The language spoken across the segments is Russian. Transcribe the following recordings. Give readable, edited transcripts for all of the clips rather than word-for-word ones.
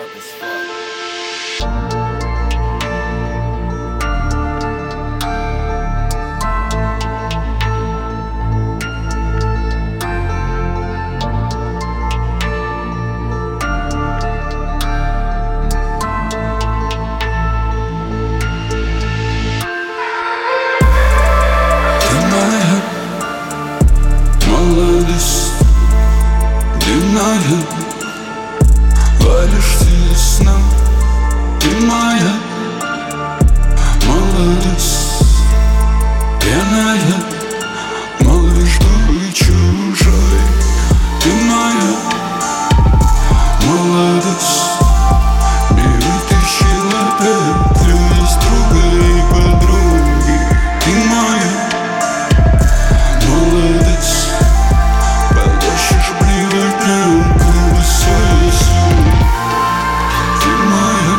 sharp as fuck. Молодость дневная, валишься из сна. Ты моя молодость пьяная, малыш ты чужой. Ты моя молодость не вытащила петлю из другой подруги. Ты моя молодость, потащишь приводнянку высосу. Ты моя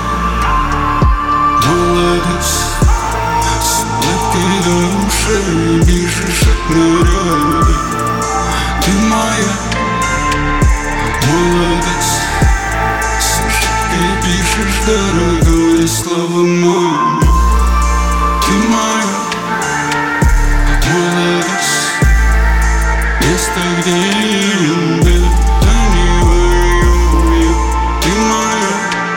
молодость, с улыбкой до ушей бежишь от народа. Ты моя молодость, с ошибкой пишешь дорогое слово мой. Ты моя молодость, место, где не любят, они воюют. Ты моя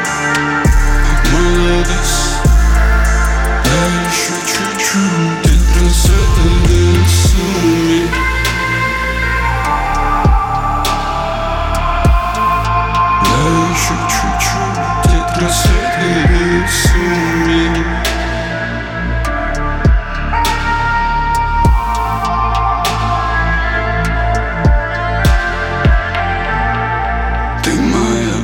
молодость, да еще чуть-чуть от рассвета до сумерек. Да еще чуть-чуть от рассвета до сумерек. Ты моя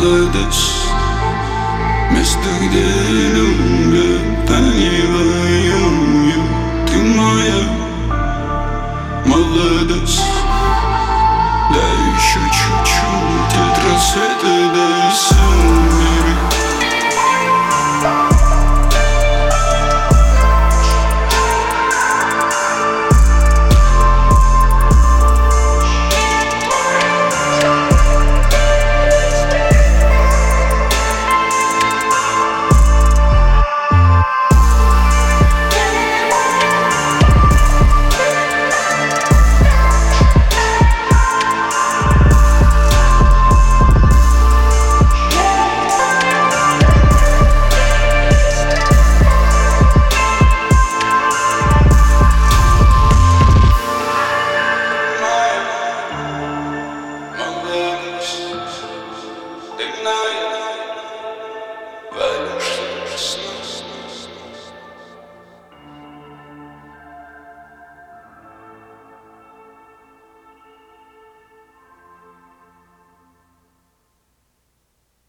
молодость, место, где любят, они воюют.